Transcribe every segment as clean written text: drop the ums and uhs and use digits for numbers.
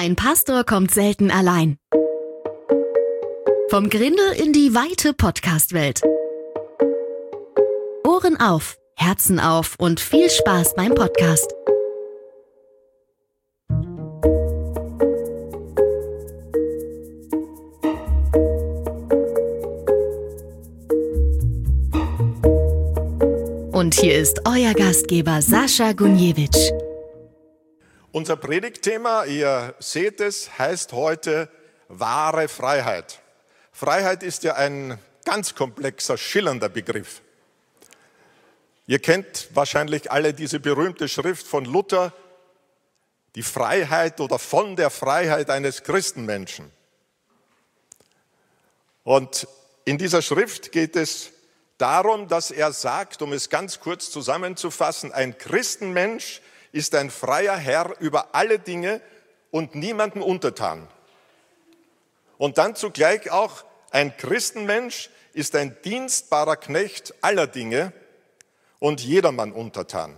Ein Pastor kommt selten allein. Vom Grindel in die weite Podcast-Welt. Ohren auf, Herzen auf und viel Spaß beim Podcast. Und hier ist euer Gastgeber Sascha Gunjewitsch. Unser Predigtthema, ihr seht es, heißt heute wahre Freiheit. Freiheit ist ja ein ganz komplexer, schillernder Begriff. Ihr kennt wahrscheinlich alle diese berühmte Schrift von Luther, die Freiheit oder von der Freiheit eines Christenmenschen. Und in dieser Schrift geht es darum, dass er sagt, um es ganz kurz zusammenzufassen, ein Christenmensch ist ein freier Herr über alle Dinge und niemandem untertan. Und dann zugleich auch, ein Christenmensch ist ein dienstbarer Knecht aller Dinge und jedermann untertan.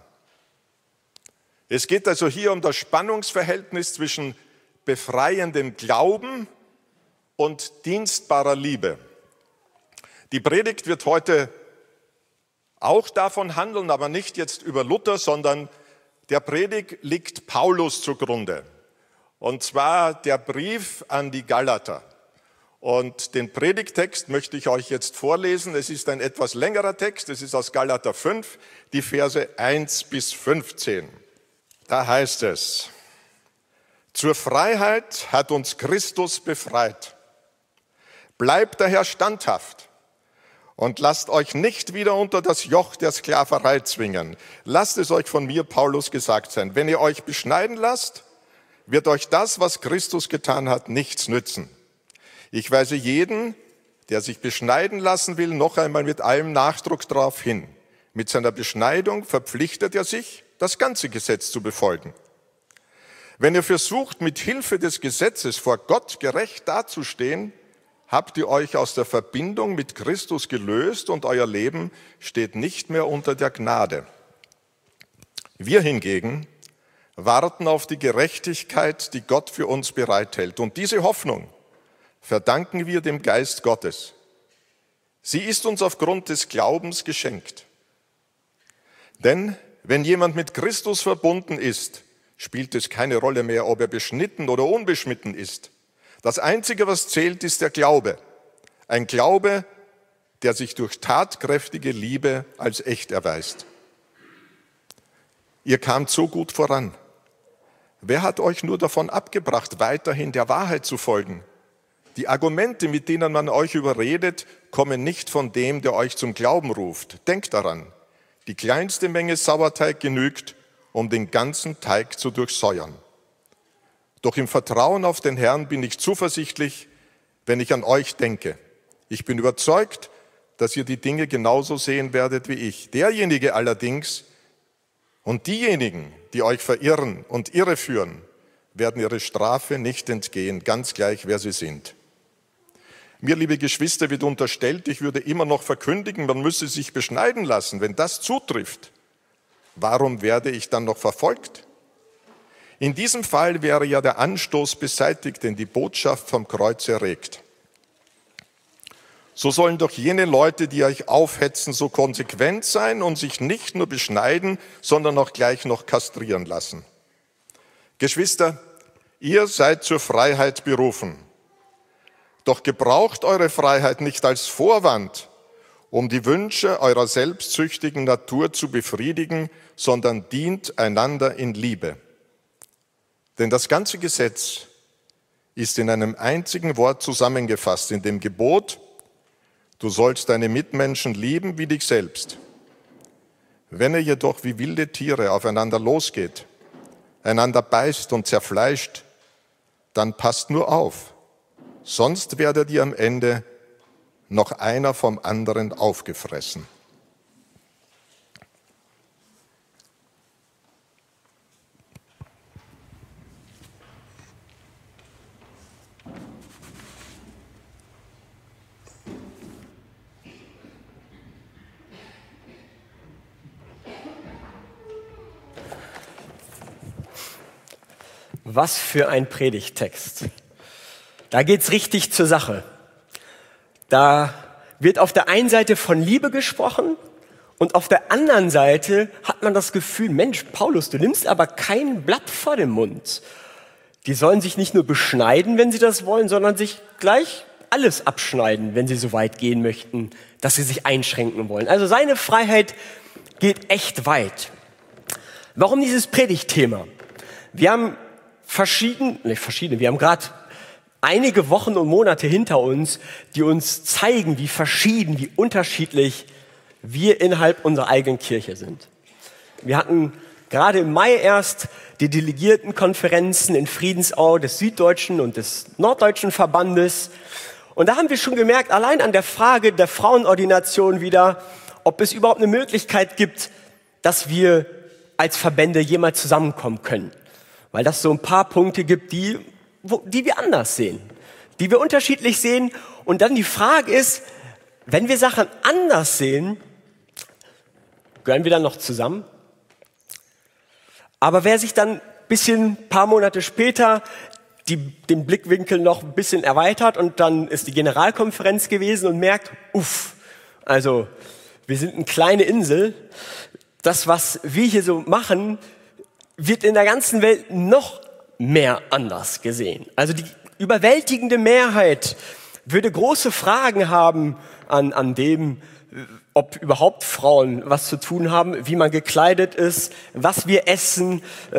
Es geht also hier um das Spannungsverhältnis zwischen befreiendem Glauben und dienstbarer Liebe. Die Predigt wird heute auch davon handeln, aber nicht jetzt über Luther, sondern der Predigt liegt Paulus zugrunde. Und zwar der Brief an die Galater. Und den Predigttext möchte ich euch jetzt vorlesen. Es ist ein etwas längerer Text. Es ist aus Galater 5, die Verse 1 bis 15. Da heißt es: Zur Freiheit hat uns Christus befreit. Bleibt daher standhaft. Und lasst euch nicht wieder unter das Joch der Sklaverei zwingen. Lasst es euch von mir, Paulus, gesagt sein. Wenn ihr euch beschneiden lasst, wird euch das, was Christus getan hat, nichts nützen. Ich weise jeden, der sich beschneiden lassen will, noch einmal mit allem Nachdruck darauf hin. Mit seiner Beschneidung verpflichtet er sich, das ganze Gesetz zu befolgen. Wenn ihr versucht, mit Hilfe des Gesetzes vor Gott gerecht dazustehen, habt ihr euch aus der Verbindung mit Christus gelöst und euer Leben steht nicht mehr unter der Gnade. Wir hingegen warten auf die Gerechtigkeit, die Gott für uns bereithält. Und diese Hoffnung verdanken wir dem Geist Gottes. Sie ist uns aufgrund des Glaubens geschenkt. Denn wenn jemand mit Christus verbunden ist, spielt es keine Rolle mehr, ob er beschnitten oder unbeschnitten ist. Das Einzige, was zählt, ist der Glaube. Ein Glaube, der sich durch tatkräftige Liebe als echt erweist. Ihr kamt so gut voran. Wer hat euch nur davon abgebracht, weiterhin der Wahrheit zu folgen? Die Argumente, mit denen man euch überredet, kommen nicht von dem, der euch zum Glauben ruft. Denkt daran, die kleinste Menge Sauerteig genügt, um den ganzen Teig zu durchsäuern. Doch im Vertrauen auf den Herrn bin ich zuversichtlich, wenn ich an euch denke. Ich bin überzeugt, dass ihr die Dinge genauso sehen werdet wie ich. Derjenige allerdings und diejenigen, die euch verirren und irreführen, werden ihre Strafe nicht entgehen, ganz gleich, wer sie sind. Mir, liebe Geschwister, wird unterstellt, ich würde immer noch verkündigen, man müsse sich beschneiden lassen. Wenn das zutrifft, warum werde ich dann noch verfolgt? In diesem Fall wäre ja der Anstoß beseitigt, den die Botschaft vom Kreuz erregt. So sollen doch jene Leute, die euch aufhetzen, so konsequent sein und sich nicht nur beschneiden, sondern auch gleich noch kastrieren lassen. Geschwister, ihr seid zur Freiheit berufen. Doch gebraucht eure Freiheit nicht als Vorwand, um die Wünsche eurer selbstsüchtigen Natur zu befriedigen, sondern dient einander in Liebe. Denn das ganze Gesetz ist in einem einzigen Wort zusammengefasst, in dem Gebot: Du sollst deine Mitmenschen lieben wie dich selbst. Wenn ihr jedoch wie wilde Tiere aufeinander losgeht, einander beißt und zerfleischt, dann passt nur auf, sonst werdet ihr am Ende noch einer vom anderen aufgefressen. Was für ein Predigttext. Da geht's richtig zur Sache. Da wird auf der einen Seite von Liebe gesprochen und auf der anderen Seite hat man das Gefühl, Mensch, Paulus, du nimmst aber kein Blatt vor den Mund. Die sollen sich nicht nur beschneiden, wenn sie das wollen, sondern sich gleich alles abschneiden, wenn sie so weit gehen möchten, dass sie sich einschränken wollen. Also seine Freiheit geht echt weit. Warum dieses Predigtthema? Wir haben wir haben gerade einige Wochen und Monate hinter uns, die uns zeigen, wie verschieden, wie unterschiedlich wir innerhalb unserer eigenen Kirche sind. Wir hatten gerade im Mai erst die Delegiertenkonferenzen in Friedensau des Süddeutschen und des Norddeutschen Verbandes. Und da haben wir schon gemerkt, allein an der Frage der Frauenordination wieder, ob es überhaupt eine Möglichkeit gibt, dass wir als Verbände jemals zusammenkommen können. Weil das so ein paar Punkte gibt, die wir anders sehen, die wir unterschiedlich sehen. Und dann die Frage ist, wenn wir Sachen anders sehen, gehören wir dann noch zusammen? Aber wer sich dann ein paar Monate später den Blickwinkel noch ein bisschen erweitert und dann ist die Generalkonferenz gewesen und merkt, also wir sind eine kleine Insel, das, was wir hier so machen, wird in der ganzen Welt noch mehr anders gesehen. Also die überwältigende Mehrheit würde große Fragen haben an dem, ob überhaupt Frauen was zu tun haben, wie man gekleidet ist, was wir essen.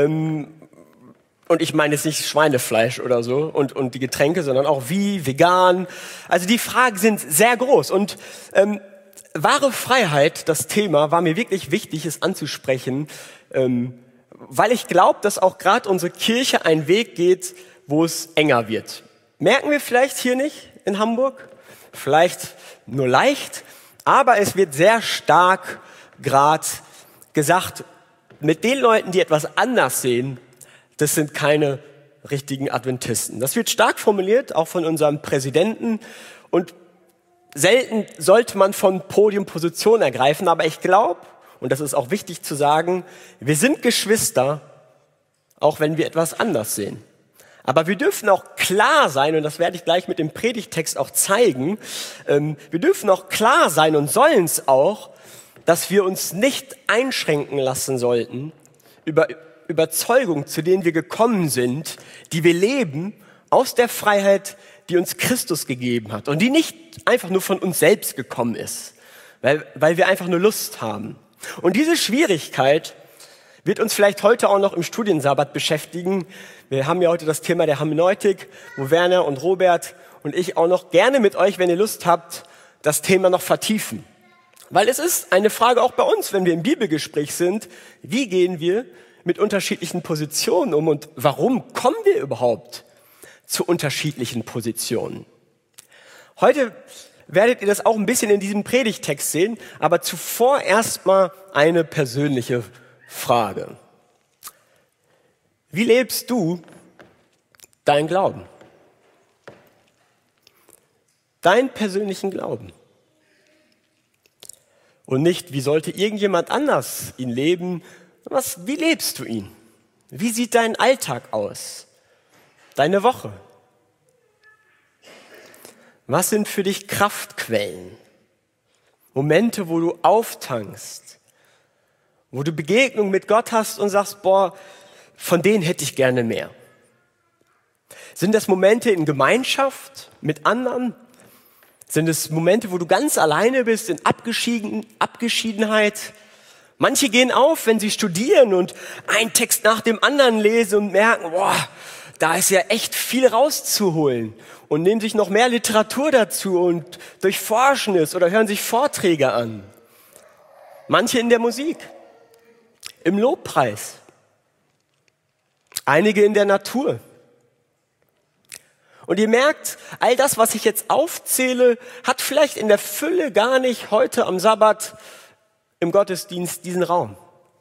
Und ich meine jetzt nicht Schweinefleisch oder so und die Getränke, sondern auch wie, vegan. Also die Fragen sind sehr groß. Und wahre Freiheit, das Thema, war mir wirklich wichtig, es anzusprechen, weil ich glaube, dass auch gerade unsere Kirche einen Weg geht, wo es enger wird. Merken wir vielleicht hier nicht in Hamburg? Vielleicht nur leicht, aber es wird sehr stark gerade gesagt, mit den Leuten, die etwas anders sehen, das sind keine richtigen Adventisten. Das wird stark formuliert, auch von unserem Präsidenten. Und selten sollte man von Podium Position ergreifen, aber ich glaube, und das ist auch wichtig zu sagen, wir sind Geschwister, auch wenn wir etwas anders sehen. Aber wir dürfen auch klar sein, und das werde ich gleich mit dem Predigtext auch zeigen, wir dürfen auch klar sein und sollen es auch, dass wir uns nicht einschränken lassen sollten über Überzeugung, zu denen wir gekommen sind, die wir leben, aus der Freiheit, die uns Christus gegeben hat und die nicht einfach nur von uns selbst gekommen ist, weil wir einfach nur Lust haben. Und diese Schwierigkeit wird uns vielleicht heute auch noch im Studiensabbat beschäftigen. Wir haben ja heute das Thema der Hermeneutik, wo Werner und Robert und ich auch noch gerne mit euch, wenn ihr Lust habt, das Thema noch vertiefen. Weil es ist eine Frage auch bei uns, wenn wir im Bibelgespräch sind, wie gehen wir mit unterschiedlichen Positionen um und warum kommen wir überhaupt zu unterschiedlichen Positionen? Heute werdet ihr das auch ein bisschen in diesem Predigtext sehen, aber zuvor erstmal eine persönliche Frage. Wie lebst du deinen Glauben? Deinen persönlichen Glauben. Und nicht, wie sollte irgendjemand anders ihn leben? Wie lebst du ihn? Wie sieht dein Alltag aus? Deine Woche? Was sind für dich Kraftquellen? Momente, wo du auftankst, wo du Begegnung mit Gott hast und sagst, von denen hätte ich gerne mehr. Sind das Momente in Gemeinschaft mit anderen? Sind es Momente, wo du ganz alleine bist, in Abgeschiedenheit? Manche gehen auf, wenn sie studieren und einen Text nach dem anderen lesen und merken, da ist ja echt viel rauszuholen und nehmen sich noch mehr Literatur dazu und durchforschen es oder hören sich Vorträge an. Manche in der Musik, im Lobpreis, einige in der Natur. Und ihr merkt, all das, was ich jetzt aufzähle, hat vielleicht in der Fülle gar nicht heute am Sabbat im Gottesdienst diesen Raum.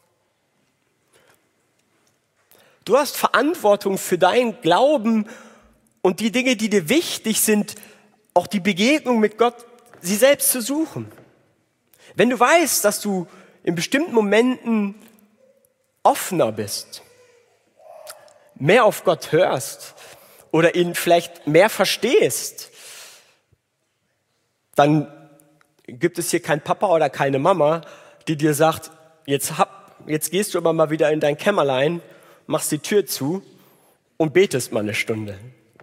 Du hast Verantwortung für deinen Glauben und die Dinge, die dir wichtig sind, auch die Begegnung mit Gott, sie selbst zu suchen. Wenn du weißt, dass du in bestimmten Momenten offener bist, mehr auf Gott hörst oder ihn vielleicht mehr verstehst, dann gibt es hier keinen Papa oder keine Mama, die dir sagt, jetzt gehst du aber mal wieder in dein Kämmerlein, machst die Tür zu und betest mal eine Stunde.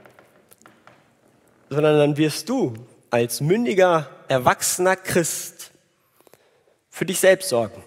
Sondern dann wirst du als mündiger, erwachsener Christ für dich selbst sorgen.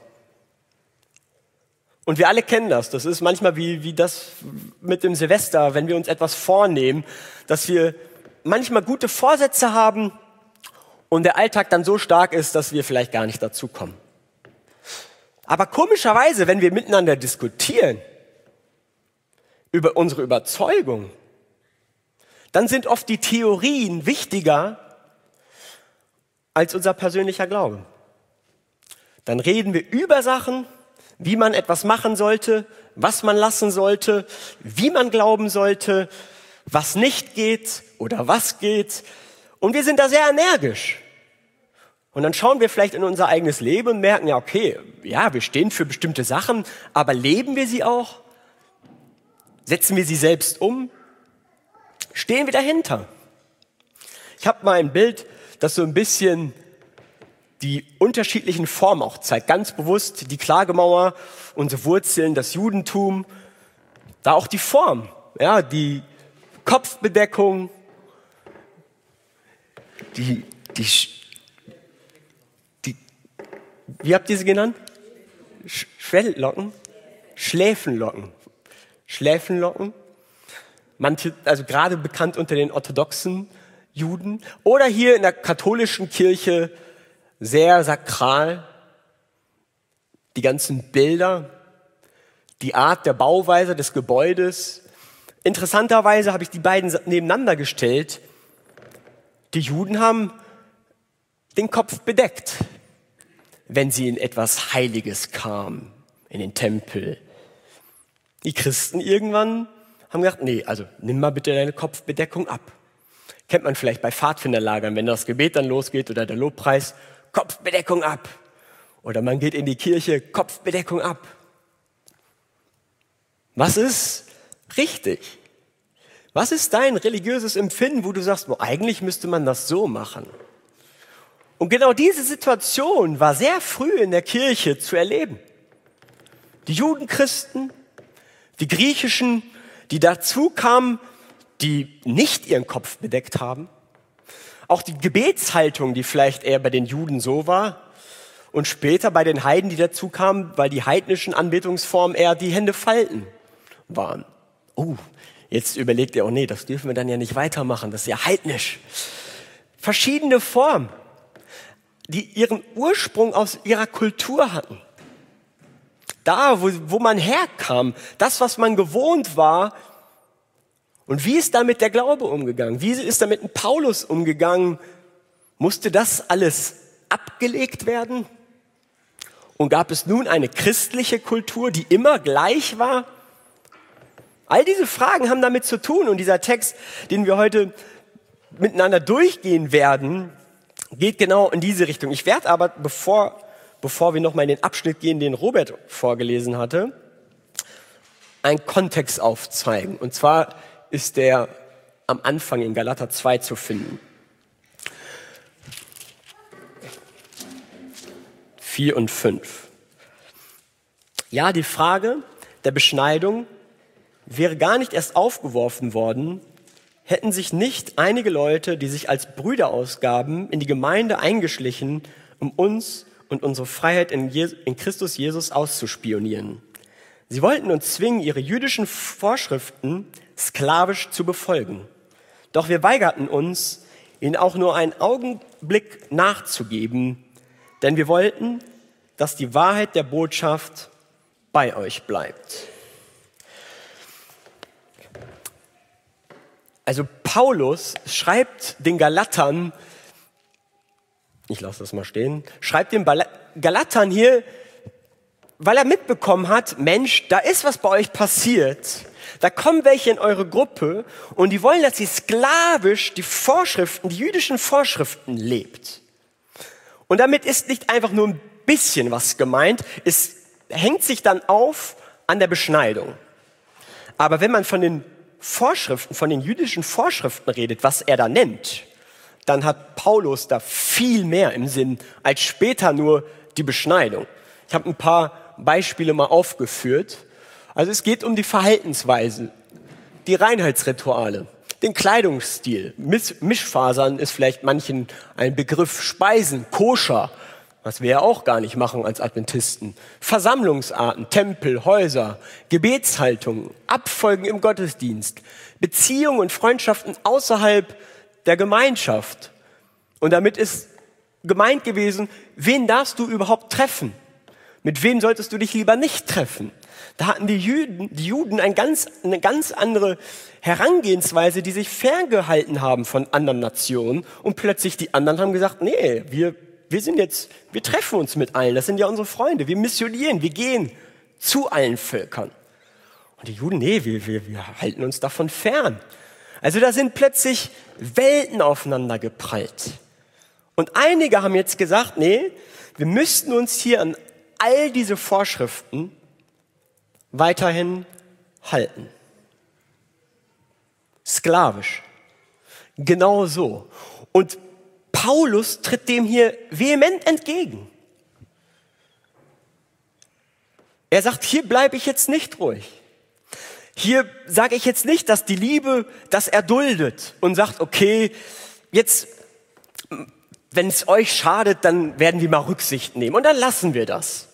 Und wir alle kennen das. Das ist manchmal wie das mit dem Silvester, wenn wir uns etwas vornehmen, dass wir manchmal gute Vorsätze haben und der Alltag dann so stark ist, dass wir vielleicht gar nicht dazu kommen. Aber komischerweise, wenn wir miteinander diskutieren über unsere Überzeugung, dann sind oft die Theorien wichtiger als unser persönlicher Glaube. Dann reden wir über Sachen, wie man etwas machen sollte, was man lassen sollte, wie man glauben sollte, was nicht geht oder was geht. Und wir sind da sehr energisch. Und dann schauen wir vielleicht in unser eigenes Leben und merken, ja, okay, ja, wir stehen für bestimmte Sachen, aber leben wir sie auch? Setzen wir sie selbst um? Stehen wir dahinter? Ich habe mal ein Bild, das so ein bisschen die unterschiedlichen Formen auch zeigt. Ganz bewusst die Klagemauer, unsere Wurzeln, das Judentum, da auch die Form, ja, die Kopfbedeckung, wie habt ihr sie genannt? Schwelllocken? Schläfenlocken. Manche, also gerade bekannt unter den orthodoxen Juden. Oder hier in der katholischen Kirche sehr sakral. Die ganzen Bilder, die Art der Bauweise des Gebäudes. Interessanterweise habe ich die beiden nebeneinander gestellt. Die Juden haben den Kopf bedeckt, wenn sie in etwas Heiliges kamen, in den Tempel. Die Christen irgendwann haben gesagt, nee, also nimm mal bitte deine Kopfbedeckung ab. Kennt man vielleicht bei Pfadfinderlagern, wenn das Gebet dann losgeht oder der Lobpreis, Kopfbedeckung ab. Oder man geht in die Kirche, Kopfbedeckung ab. Was ist richtig? Was ist dein religiöses Empfinden, wo du sagst, eigentlich müsste man das so machen? Und genau diese Situation war sehr früh in der Kirche zu erleben. Die Judenchristen, die Griechischen, die dazu kamen, die nicht ihren Kopf bedeckt haben. Auch die Gebetshaltung, die vielleicht eher bei den Juden so war. Und später bei den Heiden, die dazu kamen, weil die heidnischen Anbetungsformen eher die Hände falten waren. Jetzt überlegt ihr, nee, das dürfen wir dann ja nicht weitermachen, das ist ja heidnisch. Verschiedene Formen, die ihren Ursprung aus ihrer Kultur hatten. Da, wo man herkam, das, was man gewohnt war. Und wie ist damit der Glaube umgegangen? Wie ist damit ein Paulus umgegangen? Musste das alles abgelegt werden? Und gab es nun eine christliche Kultur, die immer gleich war? All diese Fragen haben damit zu tun. Und dieser Text, den wir heute miteinander durchgehen werden, geht genau in diese Richtung. Ich werde aber, bevor wir nochmal in den Abschnitt gehen, den Robert vorgelesen hatte, einen Kontext aufzeigen. Und zwar ist der am Anfang in Galater 2 zu finden. 4 und 5. Ja, die Frage der Beschneidung wäre gar nicht erst aufgeworfen worden, hätten sich nicht einige Leute, die sich als Brüder ausgaben, in die Gemeinde eingeschlichen, um uns und unsere Freiheit in Christus Jesus auszuspionieren. Sie wollten uns zwingen, ihre jüdischen Vorschriften sklavisch zu befolgen. Doch wir weigerten uns, ihnen auch nur einen Augenblick nachzugeben, denn wir wollten, dass die Wahrheit der Botschaft bei euch bleibt. Also Paulus schreibt den Galatern, ich lasse das mal stehen, schreibt den Galatern hier, weil er mitbekommen hat, Mensch, da ist was bei euch passiert. Da kommen welche in eure Gruppe und die wollen, dass ihr sklavisch die Vorschriften, die jüdischen Vorschriften lebt. Und damit ist nicht einfach nur ein bisschen was gemeint, es hängt sich dann auf an der Beschneidung. Aber wenn man von den Vorschriften, von den jüdischen Vorschriften redet, was er da nennt, dann hat Paulus da viel mehr im Sinn als später nur die Beschneidung. Ich habe ein paar Beispiele mal aufgeführt. Also es geht um die Verhaltensweise, die Reinheitsrituale, den Kleidungsstil. Mischfasern ist vielleicht manchen ein Begriff. Speisen, koscher, was wir ja auch gar nicht machen als Adventisten. Versammlungsarten, Tempel, Häuser, Gebetshaltungen, Abfolgen im Gottesdienst, Beziehungen und Freundschaften außerhalb der Gemeinschaft. Und damit ist gemeint gewesen, wen darfst du überhaupt treffen? Mit wem solltest du dich lieber nicht treffen? Da hatten die Juden eine ganz andere Herangehensweise, die sich ferngehalten haben von anderen Nationen. Und plötzlich die anderen haben gesagt, nee, wir treffen uns mit allen. Das sind ja unsere Freunde. Wir missionieren, wir gehen zu allen Völkern. Und die Juden, nee, wir halten uns davon fern. Also da sind plötzlich Welten aufeinander geprallt. Und einige haben jetzt gesagt, nee, wir müssten uns hier an all diese Vorschriften weiterhin halten. Sklavisch. Genau so. Und Paulus tritt dem hier vehement entgegen. Er sagt, hier bleibe ich jetzt nicht ruhig. Hier sage ich jetzt nicht, dass die Liebe das erduldet und sagt, okay, jetzt, wenn es euch schadet, dann werden wir mal Rücksicht nehmen und dann lassen wir das.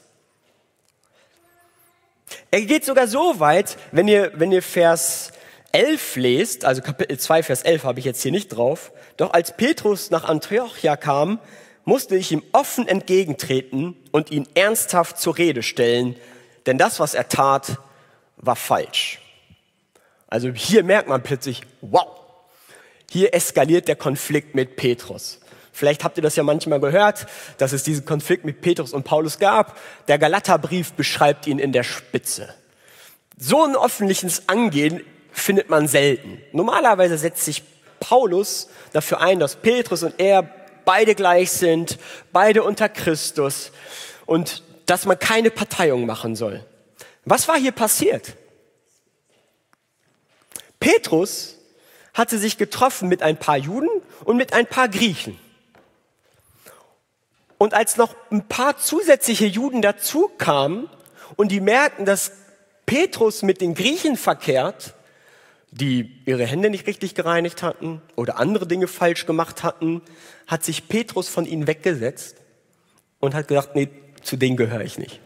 Er geht sogar so weit, wenn ihr Vers 11 lest, also Kapitel 2, Vers 11 habe ich jetzt hier nicht drauf, doch als Petrus nach Antiochia kam, musste ich ihm offen entgegentreten und ihn ernsthaft zur Rede stellen, denn das, was er tat, war falsch. Also hier merkt man plötzlich, wow, hier eskaliert der Konflikt mit Petrus. Vielleicht habt ihr das ja manchmal gehört, dass es diesen Konflikt mit Petrus und Paulus gab. Der Galaterbrief beschreibt ihn in der Spitze. So ein öffentliches Angehen findet man selten. Normalerweise setzt sich Paulus dafür ein, dass Petrus und er beide gleich sind, beide unter Christus und dass man keine Parteiung machen soll. Was war hier passiert? Petrus hatte sich getroffen mit ein paar Juden und mit ein paar Griechen. Und als noch ein paar zusätzliche Juden dazu kamen und die merkten, dass Petrus mit den Griechen verkehrt, die ihre Hände nicht richtig gereinigt hatten oder andere Dinge falsch gemacht hatten, hat sich Petrus von ihnen weggesetzt und hat gesagt, nee, zu denen gehöre ich nicht.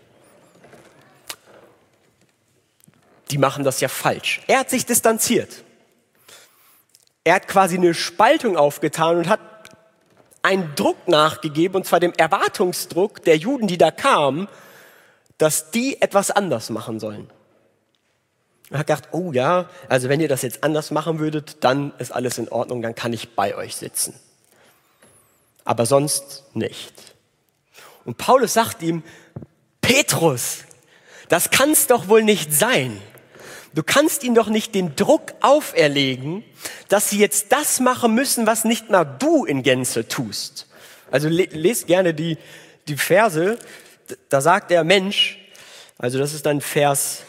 Die machen das ja falsch. Er hat sich distanziert. Er hat quasi eine Spaltung aufgetan und hat einen Druck nachgegeben, und zwar dem Erwartungsdruck der Juden, die da kamen, dass die etwas anders machen sollen. Er hat gedacht, oh ja, also wenn ihr das jetzt anders machen würdet, dann ist alles in Ordnung, dann kann ich bei euch sitzen. Aber sonst nicht. Und Paulus sagt ihm, Petrus, das kann's doch wohl nicht sein. Du kannst ihnen doch nicht den Druck auferlegen, dass sie jetzt das machen müssen, was nicht mal du in Gänze tust. Also lest gerne die Verse, da sagt der Mensch, also das ist dann Vers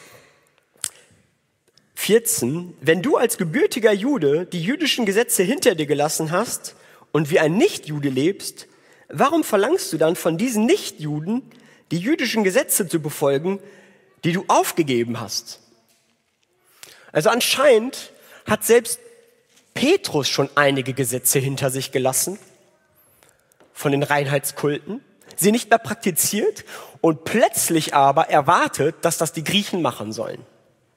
14, wenn du als gebürtiger Jude die jüdischen Gesetze hinter dir gelassen hast und wie ein Nichtjude lebst, warum verlangst du dann von diesen Nichtjuden, die jüdischen Gesetze zu befolgen, die du aufgegeben hast? Also anscheinend hat selbst Petrus schon einige Gesetze hinter sich gelassen, von den Reinheitskulten, sie nicht mehr praktiziert und plötzlich aber erwartet, dass das die Griechen machen sollen.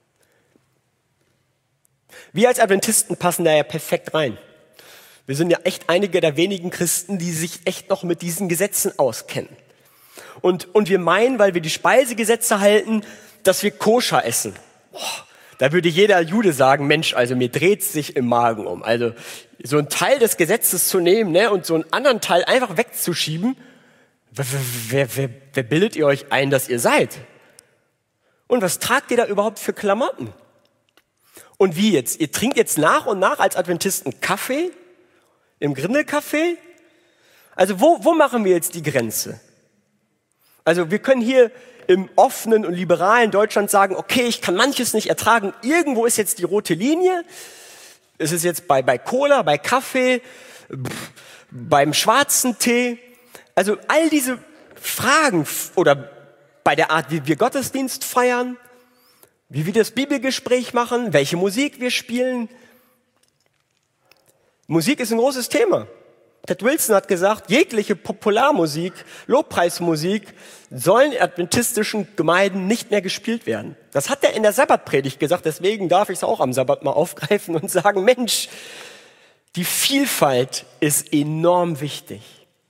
Wir als Adventisten passen da ja perfekt rein. Wir sind ja echt einige der wenigen Christen, die sich echt noch mit diesen Gesetzen auskennen. Und wir meinen, weil wir die Speisegesetze halten, dass wir koscher essen. Da würde jeder Jude sagen, Mensch, also mir dreht's sich im Magen um. Also so einen Teil des Gesetzes zu nehmen, ne, und so einen anderen Teil einfach wegzuschieben, wer bildet ihr euch ein, dass ihr seid? Und was tragt ihr da überhaupt für Klamotten? Und wie jetzt? Ihr trinkt jetzt nach und nach als Adventisten Kaffee? Im Grindelcafé? Also wo machen wir jetzt die Grenze? Also wir können hier im offenen und liberalen Deutschland sagen, okay, ich kann manches nicht ertragen, irgendwo ist jetzt die rote Linie. Es ist jetzt bei Cola, bei Kaffee, beim schwarzen Tee. Also all diese Fragen oder bei der Art, wie wir Gottesdienst feiern, wie wir das Bibelgespräch machen, welche Musik wir spielen. Musik ist ein großes Thema. Ted Wilson hat gesagt, jegliche Popularmusik, Lobpreismusik sollen in adventistischen Gemeinden nicht mehr gespielt werden. Das hat er in der Sabbatpredigt gesagt, deswegen darf ich es auch am Sabbat mal aufgreifen und sagen, Mensch, die Vielfalt ist enorm wichtig.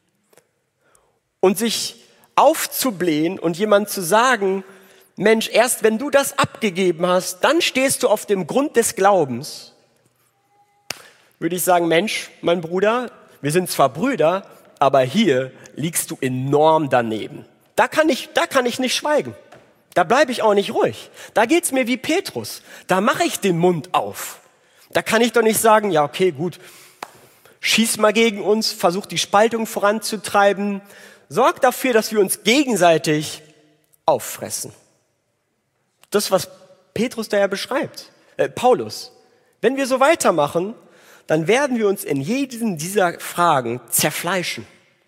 Und sich aufzublähen und jemand zu sagen, Mensch, erst wenn du das abgegeben hast, dann stehst du auf dem Grund des Glaubens, würde ich sagen, Mensch, mein Bruder, wir sind zwar Brüder, aber hier liegst du enorm daneben. Da kann ich nicht schweigen. Da bleibe ich auch nicht ruhig. Da geht's mir wie Petrus. Da mache ich den Mund auf. Da kann ich doch nicht sagen, ja okay, gut, schieß mal gegen uns, versuch die Spaltung voranzutreiben, sorg dafür, dass wir uns gegenseitig auffressen. Das, was Petrus da ja beschreibt, Paulus. Wenn wir so weitermachen, dann werden wir uns in jedem dieser Fragen zerfleischen.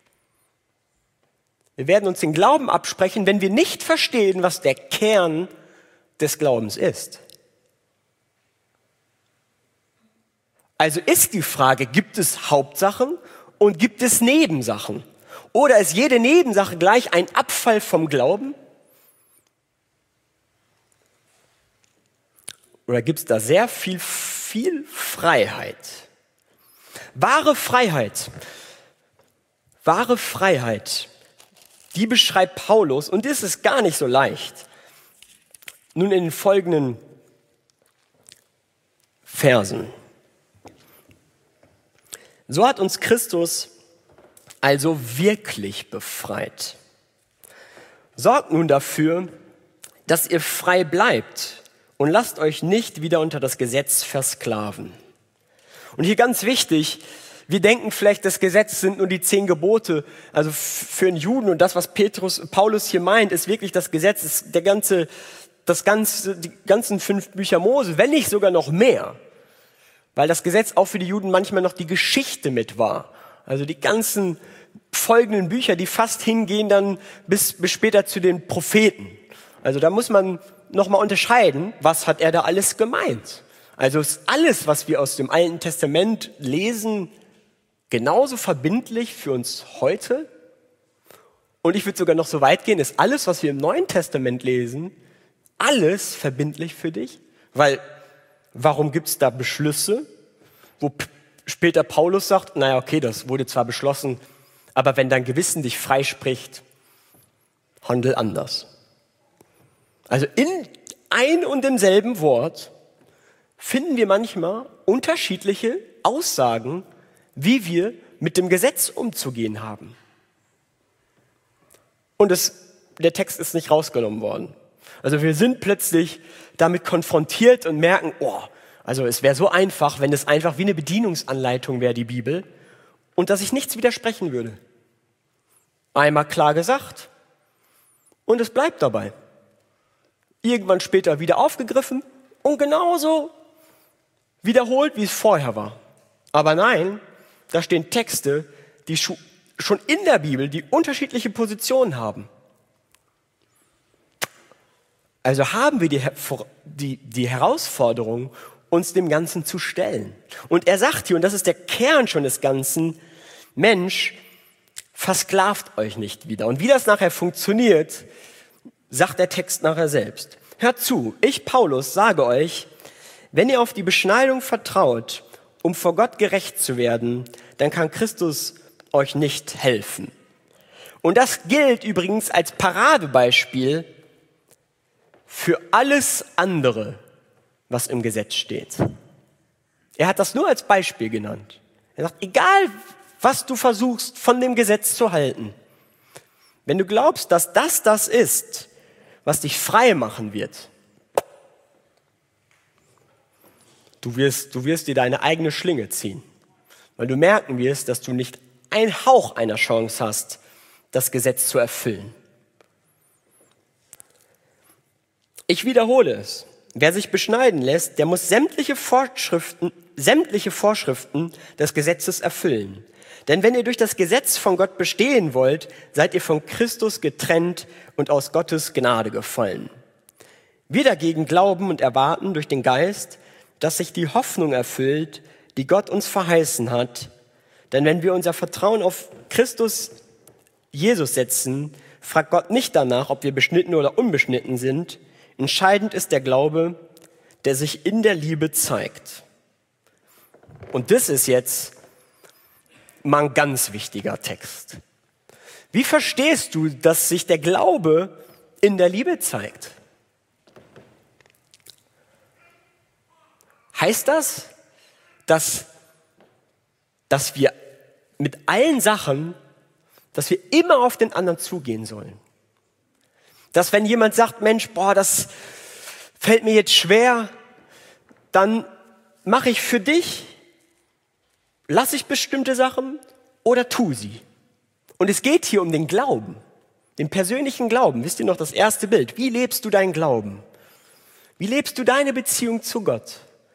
Wir werden uns den Glauben absprechen, wenn wir nicht verstehen, was der Kern des Glaubens ist. Also ist die Frage, gibt es Hauptsachen und gibt es Nebensachen? Oder ist jede Nebensache gleich ein Abfall vom Glauben? Oder gibt es da sehr viel Freiheit? Wahre Freiheit, die beschreibt Paulus, und das ist gar nicht so leicht. Nun in den folgenden Versen. So hat uns Christus also wirklich befreit. Sorgt nun dafür, dass ihr frei bleibt und lasst euch nicht wieder unter das Gesetz versklaven. Und hier ganz wichtig, wir denken vielleicht, das Gesetz sind nur die 10 Gebote. Also für einen Juden, und das, was Paulus hier meint, ist wirklich das Gesetz, ist die ganzen 5 Bücher Mose, wenn nicht sogar noch mehr. Weil das Gesetz auch für die Juden manchmal noch die Geschichte mit war. Also die ganzen folgenden Bücher, die fast hingehen dann bis später zu den Propheten. Also da muss man nochmal unterscheiden, was hat er da alles gemeint. Also ist alles, was wir aus dem Alten Testament lesen, genauso verbindlich für uns heute? Und ich würde sogar noch so weit gehen, ist alles, was wir im Neuen Testament lesen, alles verbindlich für dich? Weil, warum gibt es da Beschlüsse, wo später Paulus sagt, naja, okay, das wurde zwar beschlossen, aber wenn dein Gewissen dich freispricht, handel anders. Also in ein und demselben Wort finden wir manchmal unterschiedliche Aussagen, wie wir mit dem Gesetz umzugehen haben. Und der Text ist nicht rausgenommen worden. Also wir sind plötzlich damit konfrontiert und merken, also es wäre so einfach, wenn es einfach wie eine Bedienungsanleitung wäre, die Bibel, und dass ich nichts widersprechen würde. Einmal klar gesagt und es bleibt dabei. Irgendwann später wieder aufgegriffen und genauso wiederholt, wie es vorher war. Aber nein, da stehen Texte, die schon in der Bibel die unterschiedliche Positionen haben. Also haben wir die Herausforderung, uns dem Ganzen zu stellen. Und er sagt hier, und das ist der Kern schon des Ganzen, Mensch, versklavt euch nicht wieder. Und wie das nachher funktioniert, sagt der Text nachher selbst. Hört zu, ich, Paulus, sage euch, wenn ihr auf die Beschneidung vertraut, um vor Gott gerecht zu werden, dann kann Christus euch nicht helfen. Und das gilt übrigens als Paradebeispiel für alles andere, was im Gesetz steht. Er hat das nur als Beispiel genannt. Er sagt, egal was du versuchst, von dem Gesetz zu halten, wenn du glaubst, dass das ist, was dich frei machen wird, du wirst dir deine eigene Schlinge ziehen, weil du merken wirst, dass du nicht einen Hauch einer Chance hast, das Gesetz zu erfüllen. Ich wiederhole es. Wer sich beschneiden lässt, der muss sämtliche Vorschriften des Gesetzes erfüllen. Denn wenn ihr durch das Gesetz von Gott bestehen wollt, seid ihr von Christus getrennt und aus Gottes Gnade gefallen. Wir dagegen glauben und erwarten durch den Geist, dass sich die Hoffnung erfüllt, die Gott uns verheißen hat. Denn wenn wir unser Vertrauen auf Christus Jesus setzen, fragt Gott nicht danach, ob wir beschnitten oder unbeschnitten sind. Entscheidend ist der Glaube, der sich in der Liebe zeigt. Und das ist jetzt mal ein ganz wichtiger Text. Wie verstehst du, dass sich der Glaube in der Liebe zeigt? Heißt das, dass wir mit allen Sachen, dass wir immer auf den anderen zugehen sollen? Dass wenn jemand sagt, Mensch, das fällt mir jetzt schwer, dann mache ich für dich, lasse ich bestimmte Sachen oder tu sie. Und es geht hier um den Glauben, den persönlichen Glauben. Wisst ihr noch das erste Bild? Wie lebst du deinen Glauben? Wie lebst du deine Beziehung zu Gott?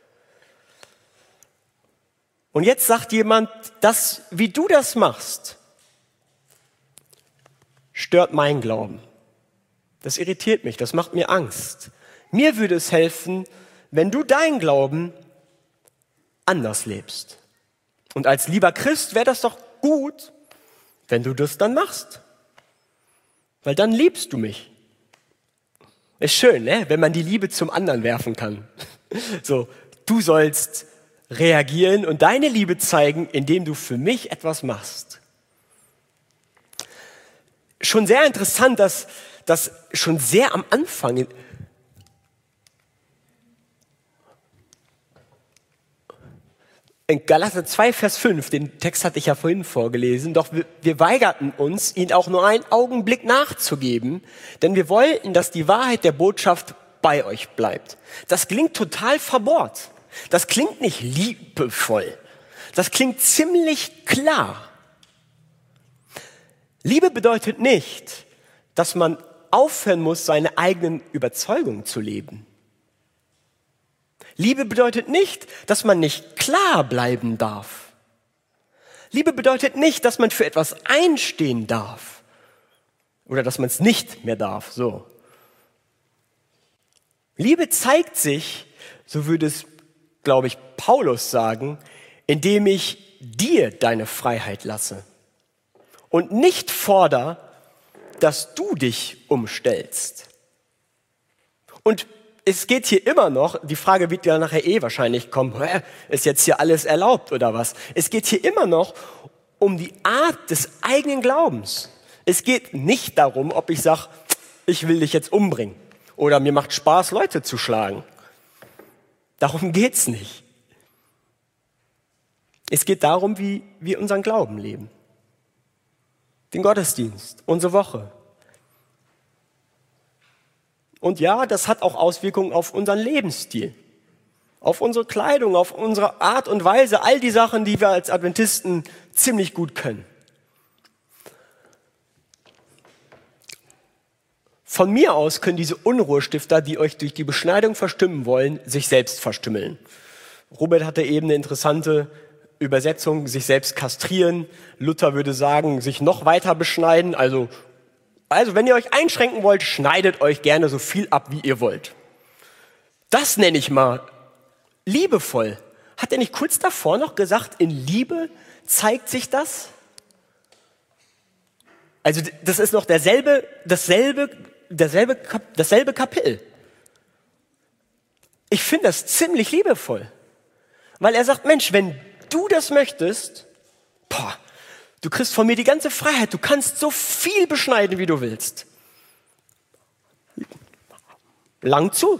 Und jetzt sagt jemand, wie du das machst, stört meinen Glauben. Das irritiert mich, das macht mir Angst. Mir würde es helfen, wenn du deinen Glauben anders lebst. Und als lieber Christ wäre das doch gut, wenn du das dann machst. Weil dann liebst du mich. Ist schön, ne? Wenn man die Liebe zum anderen werfen kann. So, du sollst reagieren und deine Liebe zeigen, indem du für mich etwas machst. Schon sehr interessant, dass schon sehr am Anfang in Galater 2, Vers 5, den Text hatte ich ja vorhin vorgelesen, doch wir weigerten uns, ihn auch nur einen Augenblick nachzugeben, denn wir wollten, dass die Wahrheit der Botschaft bei euch bleibt. Das klingt total verbohrt. Das klingt nicht liebevoll. Das klingt ziemlich klar. Liebe bedeutet nicht, dass man aufhören muss, seine eigenen Überzeugungen zu leben. Liebe bedeutet nicht, dass man nicht klar bleiben darf. Liebe bedeutet nicht, dass man für etwas einstehen darf. Oder dass man es nicht mehr darf. So. Liebe zeigt sich, so würde es, glaube ich, Paulus sagen, indem ich dir deine Freiheit lasse. Und nicht fordere, dass du dich umstellst. Und es geht hier immer noch, die Frage wird ja nachher wahrscheinlich kommen, ist jetzt hier alles erlaubt oder was? Es geht hier immer noch um die Art des eigenen Glaubens. Es geht nicht darum, ob ich sage, ich will dich jetzt umbringen oder mir macht Spaß, Leute zu schlagen. Darum geht's nicht. Es geht darum, wie wir unseren Glauben leben. Den Gottesdienst, unsere Woche. Und ja, das hat auch Auswirkungen auf unseren Lebensstil, auf unsere Kleidung, auf unsere Art und Weise, all die Sachen, die wir als Adventisten ziemlich gut können. Von mir aus können diese Unruhestifter, die euch durch die Beschneidung verstimmen wollen, sich selbst verstümmeln. Robert hatte eben eine interessante Übersetzung, sich selbst kastrieren. Luther würde sagen, sich noch weiter beschneiden. Also wenn ihr euch einschränken wollt, schneidet euch gerne so viel ab, wie ihr wollt. Das nenne ich mal liebevoll. Hat er nicht kurz davor noch gesagt, in Liebe zeigt sich das? Also das ist noch dasselbe Kapitel. Ich finde das ziemlich liebevoll. Weil er sagt, Mensch, wenn du das möchtest, du kriegst von mir die ganze Freiheit, du kannst so viel beschneiden, wie du willst. Lang zu.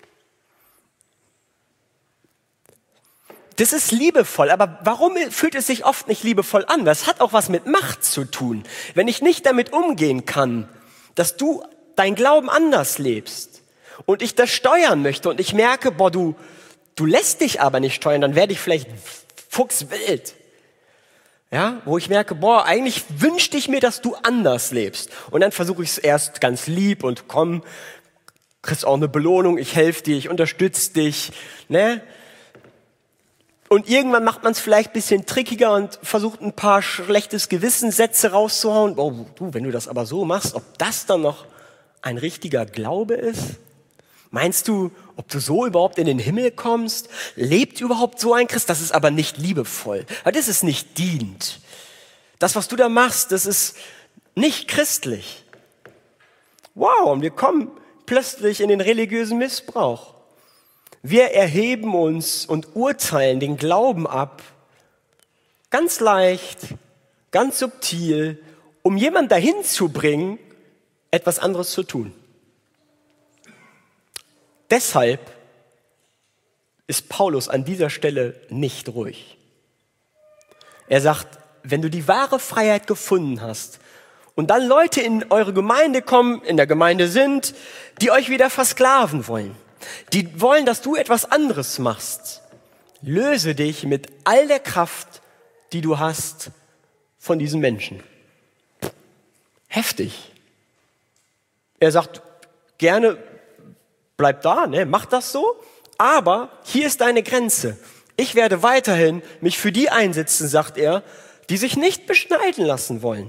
Das ist liebevoll, aber warum fühlt es sich oft nicht liebevoll an? Das hat auch was mit Macht zu tun. Wenn ich nicht damit umgehen kann, dass du dein Glauben anders lebst und ich das steuern möchte und ich merke, du lässt dich aber nicht steuern, dann werde ich vielleicht fuchswild. Ja, wo ich merke, eigentlich wünschte ich mir, dass du anders lebst. Und dann versuche ich es erst ganz lieb und komm, Kriegst auch eine Belohnung, ich helfe dir, ich unterstütze dich. Ne? Und irgendwann macht man es vielleicht ein bisschen trickiger und versucht ein paar schlechtes Gewissenssätze rauszuhauen. Oh, du, wenn du das aber so machst, ob das dann noch ein richtiger Glaube ist? Meinst du, ob du so überhaupt in den Himmel kommst? Lebt überhaupt so ein Christ? Das ist aber nicht liebevoll. Das ist nicht dienend. Das, was du da machst, das ist nicht christlich. Wow, und wir kommen plötzlich in den religiösen Missbrauch. Wir erheben uns und urteilen den Glauben ab, ganz leicht, ganz subtil, um jemanden dahin zu bringen, etwas anderes zu tun. Deshalb ist Paulus an dieser Stelle nicht ruhig. Er sagt, wenn du die wahre Freiheit gefunden hast und dann Leute in eure Gemeinde kommen, in der Gemeinde sind, die euch wieder versklaven wollen, die wollen, dass du etwas anderes machst, löse dich mit all der Kraft, die du hast, von diesen Menschen. Heftig. Er sagt, gerne bleib da, ne, mach das so, aber hier ist deine Grenze. Ich werde weiterhin mich für die einsetzen, sagt er, die sich nicht beschneiden lassen wollen.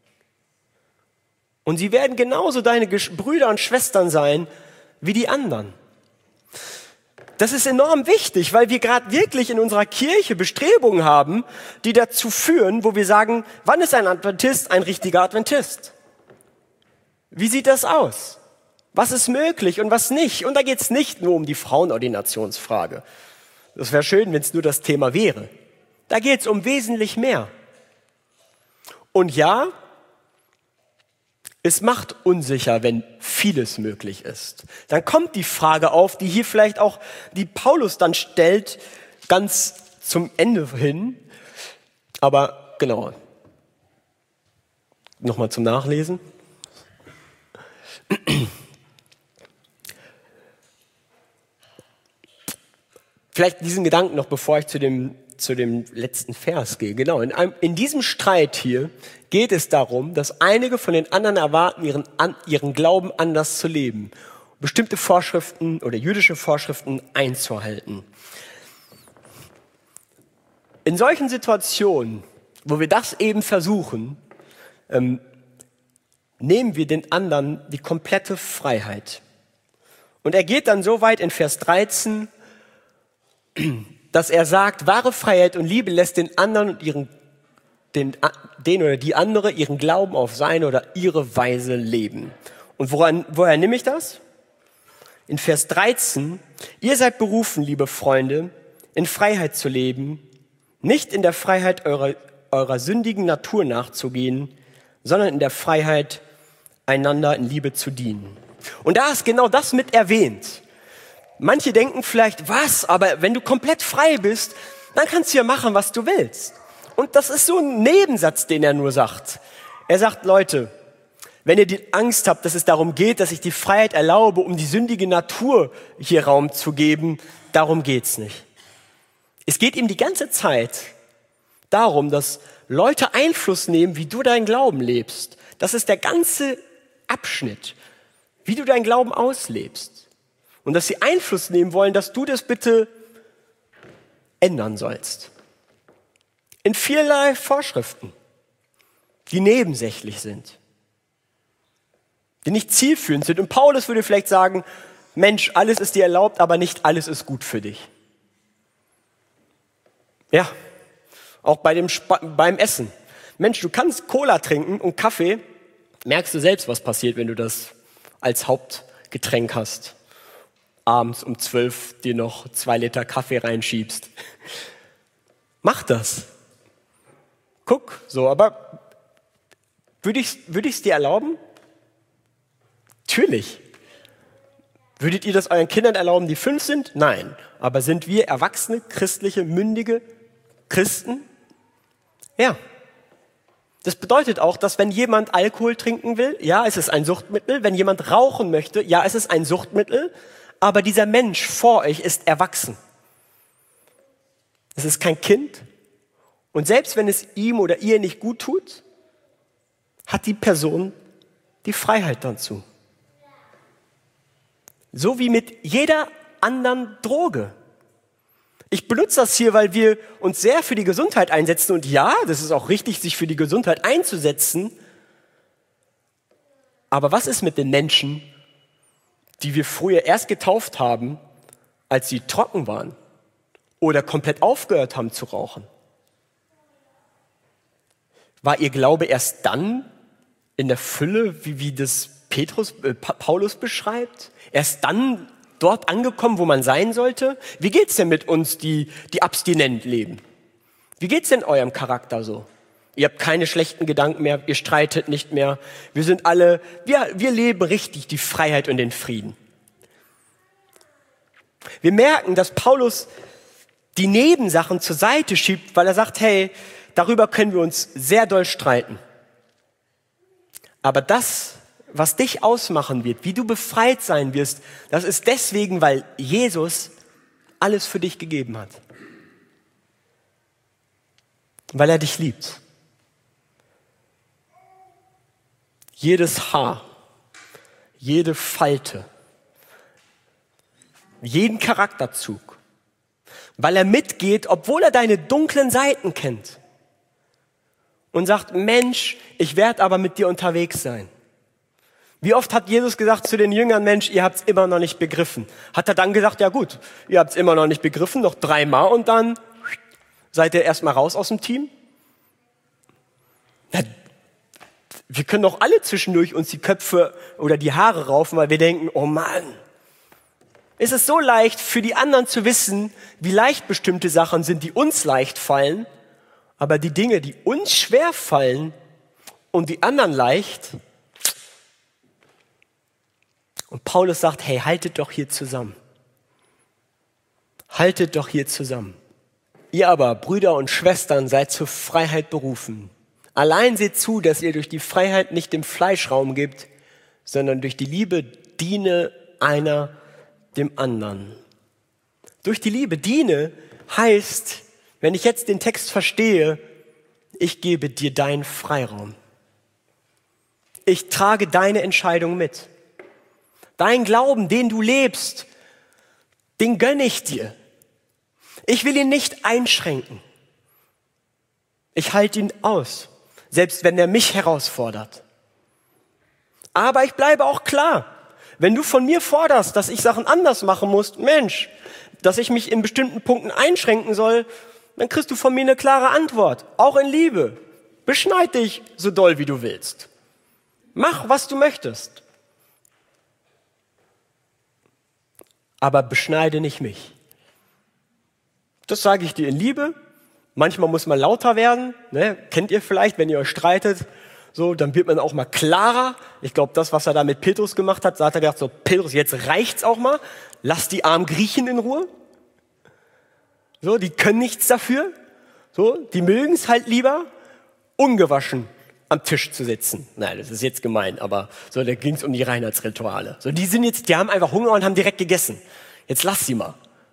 Und sie werden genauso deine Brüder und Schwestern sein wie die anderen. Das ist enorm wichtig, weil wir gerade wirklich in unserer Kirche Bestrebungen haben, die dazu führen, wo wir sagen, wann ist ein Adventist ein richtiger Adventist? Wie sieht das aus? Was ist möglich und was nicht? Und da geht es nicht nur um die Frauenordinationsfrage. Das wäre schön, wenn es nur das Thema wäre. Da geht es um wesentlich mehr. Und ja, es macht unsicher, wenn vieles möglich ist. Dann kommt die Frage auf, die hier vielleicht auch die Paulus dann stellt, ganz zum Ende hin. Aber genau, nochmal zum Nachlesen. Vielleicht diesen Gedanken noch, bevor ich zu dem letzten Vers gehe. Genau, in diesem Streit hier geht es darum, dass einige von den anderen erwarten, ihren Glauben anders zu leben, bestimmte Vorschriften oder jüdische Vorschriften einzuhalten. In solchen Situationen, wo wir das eben versuchen, nehmen wir den anderen die komplette Freiheit. Und er geht dann so weit in Vers 13, dass er sagt, wahre Freiheit und Liebe lässt den anderen und den oder die andere ihren Glauben auf seine oder ihre Weise leben. Und woher nehme ich das? In Vers 13, ihr seid berufen, liebe Freunde, in Freiheit zu leben, nicht in der Freiheit eurer sündigen Natur nachzugehen, sondern in der Freiheit, einander in Liebe zu dienen. Und da ist genau das mit erwähnt. Manche denken vielleicht, was, aber wenn du komplett frei bist, dann kannst du ja machen, was du willst. Und das ist so ein Nebensatz, den er nur sagt. Er sagt, Leute, wenn ihr die Angst habt, dass es darum geht, dass ich die Freiheit erlaube, um die sündige Natur hier Raum zu geben, darum geht's nicht. Es geht ihm die ganze Zeit darum, dass Leute Einfluss nehmen, wie du deinen Glauben lebst. Das ist der ganze Abschnitt, wie du deinen Glauben auslebst. Und dass sie Einfluss nehmen wollen, dass du das bitte ändern sollst. In vielerlei Vorschriften, die nebensächlich sind, die nicht zielführend sind. Und Paulus würde vielleicht sagen, Mensch, alles ist dir erlaubt, aber nicht alles ist gut für dich. Ja, auch beim Essen. Mensch, du kannst Cola trinken und Kaffee, merkst du selbst, was passiert, wenn du das als Hauptgetränk hast. Abends um 12 dir noch 2 Liter Kaffee reinschiebst. Mach das. Guck, so, aber würde ich's dir erlauben? Natürlich. Würdet ihr das euren Kindern erlauben, die 5 sind? Nein. Aber sind wir erwachsene, christliche, mündige Christen? Ja. Das bedeutet auch, dass wenn jemand Alkohol trinken will, ja, es ist ein Suchtmittel. Wenn jemand rauchen möchte, ja, es ist ein Suchtmittel. Aber dieser Mensch vor euch ist erwachsen. Es ist kein Kind. Und selbst wenn es ihm oder ihr nicht gut tut, hat die Person die Freiheit dazu. So wie mit jeder anderen Droge. Ich benutze das hier, weil wir uns sehr für die Gesundheit einsetzen. Und ja, das ist auch richtig, sich für die Gesundheit einzusetzen. Aber was ist mit den Menschen, die wir früher erst getauft haben, als sie trocken waren oder komplett aufgehört haben zu rauchen? War ihr Glaube erst dann in der Fülle, wie das Paulus beschreibt? Erst dann dort angekommen, wo man sein sollte? Wie geht's denn mit uns, die abstinent leben? Wie geht's denn eurem Charakter so? Ihr habt keine schlechten Gedanken mehr, ihr streitet nicht mehr. Wir sind alle, wir leben richtig die Freiheit und den Frieden. Wir merken, dass Paulus die Nebensachen zur Seite schiebt, weil er sagt, hey, darüber können wir uns sehr doll streiten. Aber das, was dich ausmachen wird, wie du befreit sein wirst, das ist deswegen, weil Jesus alles für dich gegeben hat. Weil er dich liebt. Jedes Haar, jede Falte, jeden Charakterzug. Weil er mitgeht, obwohl er deine dunklen Seiten kennt. Und sagt, Mensch, ich werde aber mit dir unterwegs sein. Wie oft hat Jesus gesagt zu den Jüngern, Mensch, ihr habt es immer noch nicht begriffen. Hat er dann gesagt, ja gut, ihr habt es immer noch nicht begriffen, noch 3-mal und dann seid ihr erstmal raus aus dem Team? Na, wir können doch alle zwischendurch uns die Köpfe oder die Haare raufen, weil wir denken, oh Mann, ist es so leicht für die anderen zu wissen, wie leicht bestimmte Sachen sind, die uns leicht fallen, aber die Dinge, die uns schwer fallen und die anderen leicht. Und Paulus sagt, hey, haltet doch hier zusammen. Haltet doch hier zusammen. Ihr aber, Brüder und Schwestern, seid zur Freiheit berufen. Allein seht zu, dass ihr durch die Freiheit nicht dem Fleisch Raum gebt, sondern durch die Liebe diene einer dem anderen. Durch die Liebe diene heißt, wenn ich jetzt den Text verstehe, ich gebe dir deinen Freiraum. Ich trage deine Entscheidung mit. Dein Glauben, den du lebst, den gönne ich dir. Ich will ihn nicht einschränken. Ich halte ihn aus, selbst wenn er mich herausfordert. Aber ich bleibe auch klar. Wenn du von mir forderst, dass ich Sachen anders machen muss, Mensch, dass ich mich in bestimmten Punkten einschränken soll, dann kriegst du von mir eine klare Antwort. Auch in Liebe. Beschneid dich so doll, wie du willst. Mach, was du möchtest. Aber beschneide nicht mich. Das sage ich dir in Liebe. Manchmal muss man lauter werden. Ne? Kennt ihr vielleicht, wenn ihr euch streitet, so, dann wird man auch mal klarer. Ich glaube, das, was er da mit Petrus gemacht hat, da hat er gedacht, so, Petrus, jetzt reicht's auch mal. Lass die armen Griechen in Ruhe. So, die können nichts dafür. So, die mögen es halt lieber, ungewaschen am Tisch zu sitzen. Nein, das ist jetzt gemein, aber so, da ging es um die Reinheitsrituale. So, die haben einfach Hunger und haben direkt gegessen. Jetzt lass sie mal.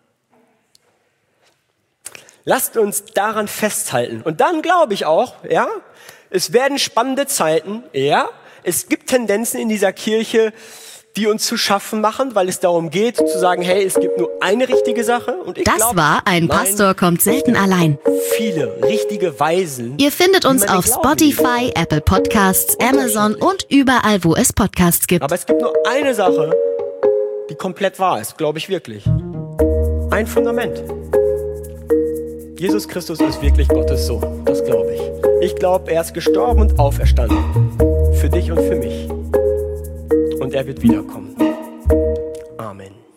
Lasst uns daran festhalten. Und dann glaube ich auch, ja, es werden spannende Zeiten, ja, es gibt Tendenzen in dieser Kirche, die uns zu schaffen machen, weil es darum geht, zu sagen, hey, es gibt nur eine richtige Sache. Und ich Das glaub, war Ein Pastor kommt selten allein. Viele richtige Weisen. Ihr findet uns die man auf nicht glauben Spotify, Apple Podcasts, Amazon und überall, wo es Podcasts gibt. Aber es gibt nur eine Sache, die komplett wahr ist, glaube ich wirklich. Ein Fundament. Jesus Christus ist wirklich Gottes Sohn, das glaube ich. Ich glaube, er ist gestorben und auferstanden. Für dich und für mich. Und er wird wiederkommen. Amen.